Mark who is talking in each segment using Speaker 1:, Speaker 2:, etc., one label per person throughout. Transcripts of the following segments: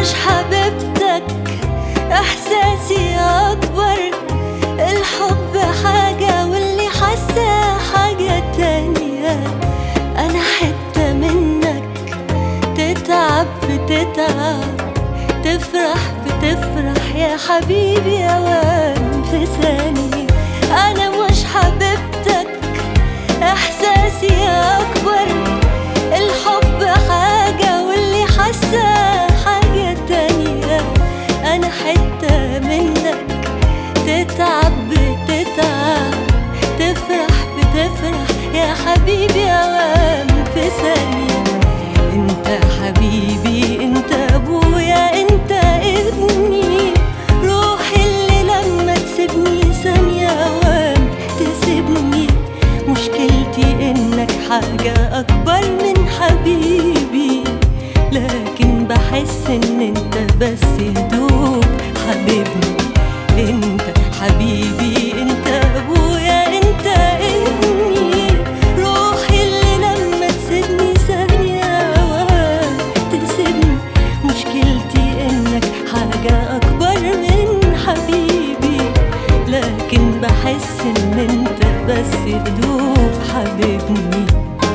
Speaker 1: مش حبيبتك، احساسي اكبر. الحب حاجة واللي حاساه حاجة تانية. انا حتة منك، تتعب بتتعب، تفرح بتفرح يا حبيبي اوام في ثانية. انا مش حبيبتك، احساسي اكبر. الحب حاجة واللي حاساه حاجة تانية. انا حتة منك، تتعب بتتعب، تفرح بتفرح يا حبيبي اوام في ثانية. انت حبيبي، انت ابويا، انت ابني، روحي اللي لما تسيبني ثانية اوام تسيبني. مشكلتي انك حاجة اكبر من حبيبي، لكن بحس ان انت بس هدوء حبيبني. انت حبيبي، انت ابويا، انت ابني، روحي اللي لما تسيبني ثانية تسيبني. مشكلتي انك حاجة اكبر من حبيبي، لكن بحس ان انت بس هدوء حبيبني.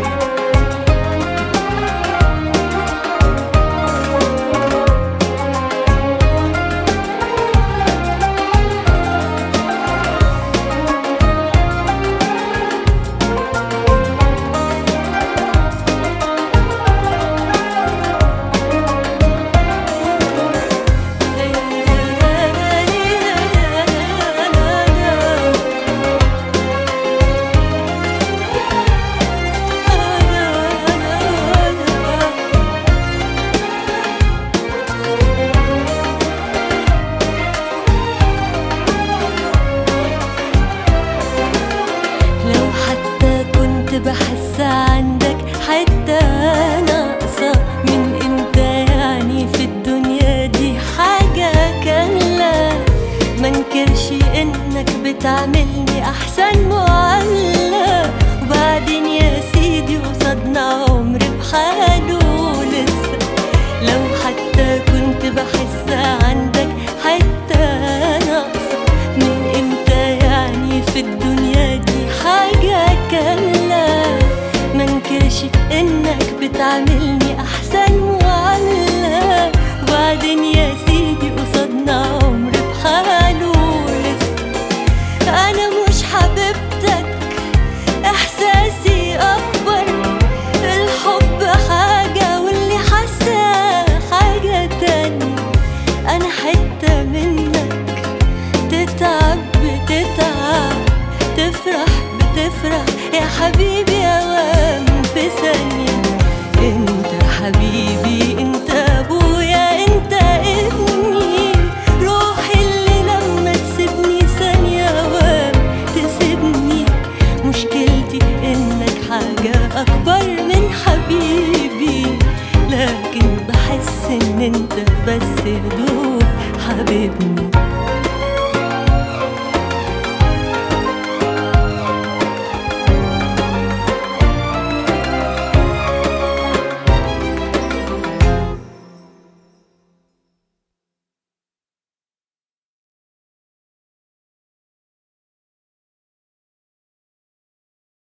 Speaker 1: بحس عندك حتة ناقصة. من امتى يعني في الدنيا دي حاجة كاملة؟ منكرش انك بتعملني احسن معاملة. وبعدين يا سيدي قصادنا عمر بحاله لسه. لو حتى كنت بحس عندك حتة ناقصة، من امتى يعني في الدنيا دي حاجة كاملة؟ منكرش انك بتعملني احسن معاملة. وبعدين يا سيدي قصادنا عمر بحاله لسه. انا مش حبيبتك، احساسي اكبر. الحب حاجة واللي حاساه حاجة تانية. انا حتة منك، تتعب بتتعب، تفرح بتفرح يا حبيبي اوام في ثانية. انت حبيبي، انت ابويا، انت ابني، روحي اللي لما تسيبني ثانية اوام تسيبني. مشكلتي انك حاجة اكبر من حبيبي، لكن بحس ان انت بس هدوء حبيبني.